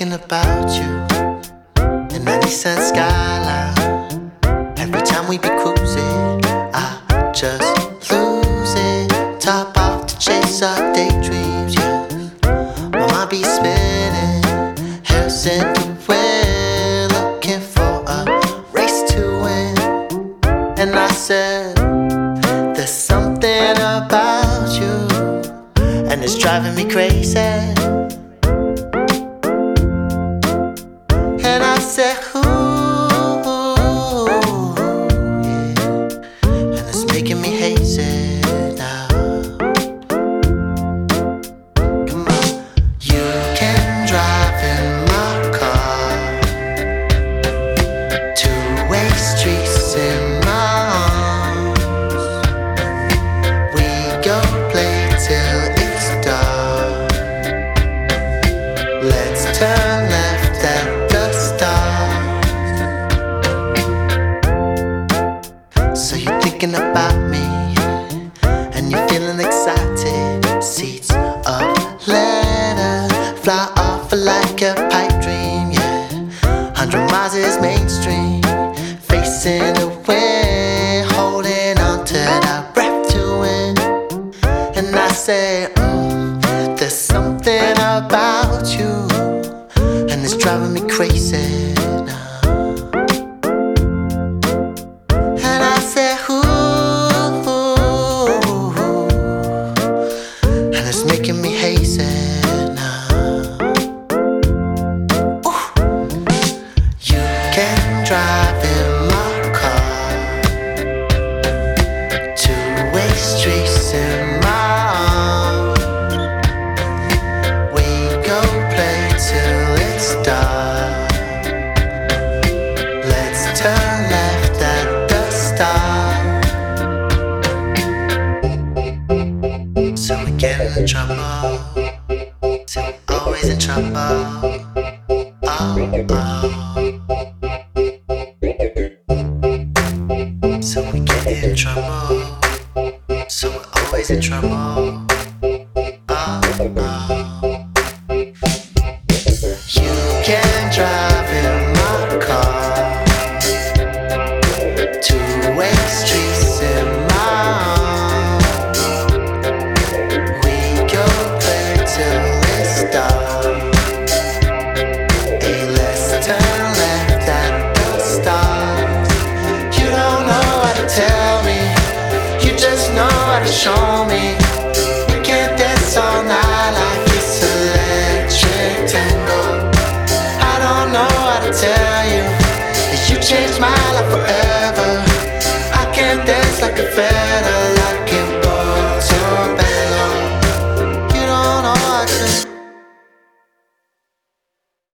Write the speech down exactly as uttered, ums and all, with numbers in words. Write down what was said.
thinking about you in that Nissan Skyline. Every time we be cruising, I just lose it. Top off to chase our daydreams, yeah. My mind be spinning, heels in the wind, looking for a race to win. And I said, there's something about you, and it's driving me crazy. And I said, ooh, yeah. And it's making me hazy now. Come on, you can drive in my car, two-way streets in my arms. We go play till it's dark. Let's turn left at the stars. So you're thinking about me, and you're feeling excited. Seats of leather fly off like a pipe dream, yeah. Hundred miles is mainstream, facing the wind, holding on to that breath to win. And I say, mm, there's something about you, and it's driving me crazy now. And I say, ooh, and it's making me hazy now. Ooh. You can drive in my car, two-way streets in my arms. We go play till it's dark. Let's turn left at the start. So we get in trouble, so we're always in trouble. Oh, oh. So we get in trouble, so we're always in trouble. Oh, oh. You can drive in my car, two-way streets in my arms. We go play till it's dark. Hey, let's turn left at the stars. You don't know how to tell me, you just know how to show me. We can dance all night like it's electric tango. I don't know how to tell you, you changed my life forever. I can dance like a feather, like